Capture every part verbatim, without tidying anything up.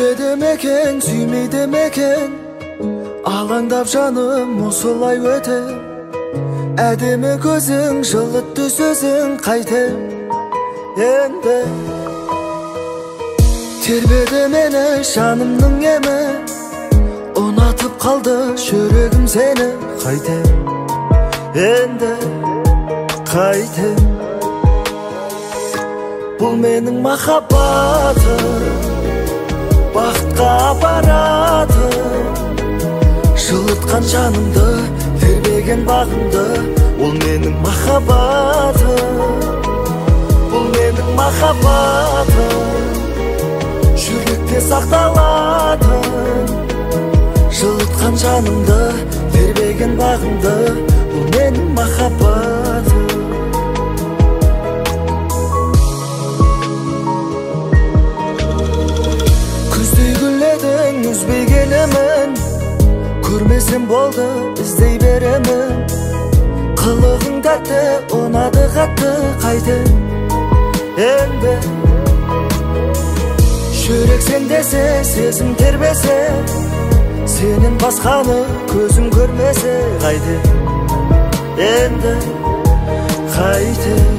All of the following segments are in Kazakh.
Сүйеді мекен, сүймейді мекен, алаңдап жаным осылай өте. Әдемі көзің, жылытты сөзің қайтем енді. Тербеді мені жанымның емі, ұнатып қалды жүрегім сені қайтем енді қайтем. Бұл менің махаббатым, бақытқа апаратым, жылытқан жанымды, тербеген бағымды. Ол менің махаббатым, бұл менің махаббатым, жүректе сақталатын, жылытқан жанымды, тербеген бағымды. Бұл менің махаббатым. Күздей гүледің үзбей келемін, көрмесем болды іздей беремін. Қылығың тәтті, ұнады қатты қайтем енді. Жүрек сен десе, сезім тербесе, сенен басқаны көзім көрмесе қайтем енді қайтем.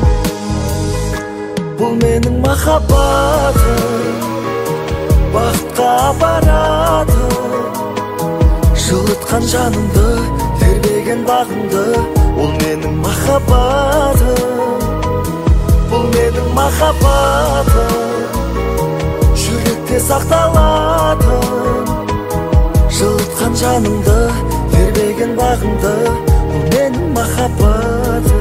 Бұл менің махаббатым, бақытқа апаратым, жылытқан жанымды, тербеген бағымды. Ол менің махаббатым, бұл менің махаббатым, жүректе сақталатын, жылытқан жанымды, тербеген бағымды. Бұл менің махаббатым.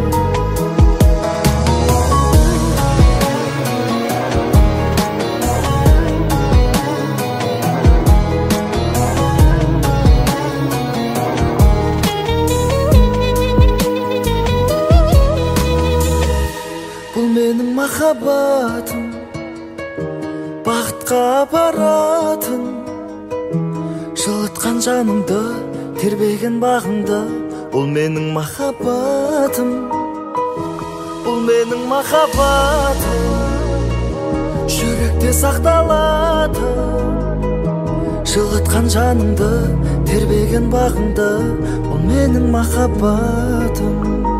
Бұл менің махаббатым, бақытқа апаратын, жылытқан жанымды, тербеген бағымды. Бұл менің махаббатым, бұл менің махаббатым, жүректе сақталатын, жылытқан жанымды, тербеген бағымды. Бұл менің махаббатым.